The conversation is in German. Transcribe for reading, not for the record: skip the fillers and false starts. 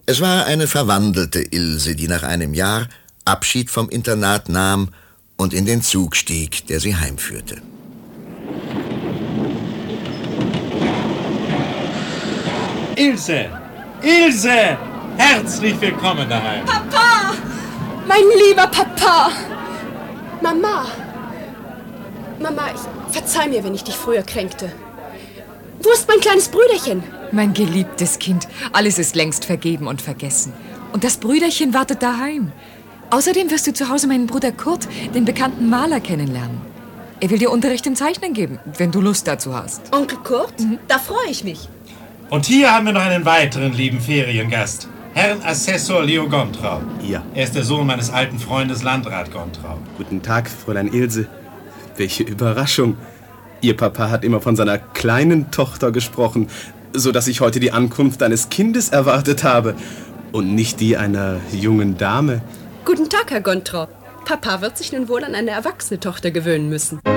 Es war eine verwandelte Ilse, die nach einem Jahr Abschied vom Internat nahm und in den Zug stieg, der sie heimführte. Ilse! Ilse! Herzlich willkommen daheim! Papa! Mein lieber Papa! Mama! Mama, verzeih mir, wenn ich dich früher kränkte. Wo ist mein kleines Brüderchen? Mein geliebtes Kind, alles ist längst vergeben und vergessen. Und das Brüderchen wartet daheim. Außerdem wirst du zu Hause meinen Bruder Kurt, den bekannten Maler, kennenlernen. Er will dir Unterricht im Zeichnen geben, wenn du Lust dazu hast. Onkel Kurt? Da freue ich mich. Und hier haben wir noch einen weiteren lieben Feriengast. Herrn Assessor Leo Gontrau. Ja. Er ist der Sohn meines alten Freundes Landrat Gontrau. Guten Tag, Fräulein Ilse. Welche Überraschung. Ihr Papa hat immer von seiner kleinen Tochter gesprochen, so dass ich heute die Ankunft eines Kindes erwartet habe und nicht die einer jungen Dame. Guten Tag, Herr Gontrau. Papa wird sich nun wohl an eine erwachsene Tochter gewöhnen müssen.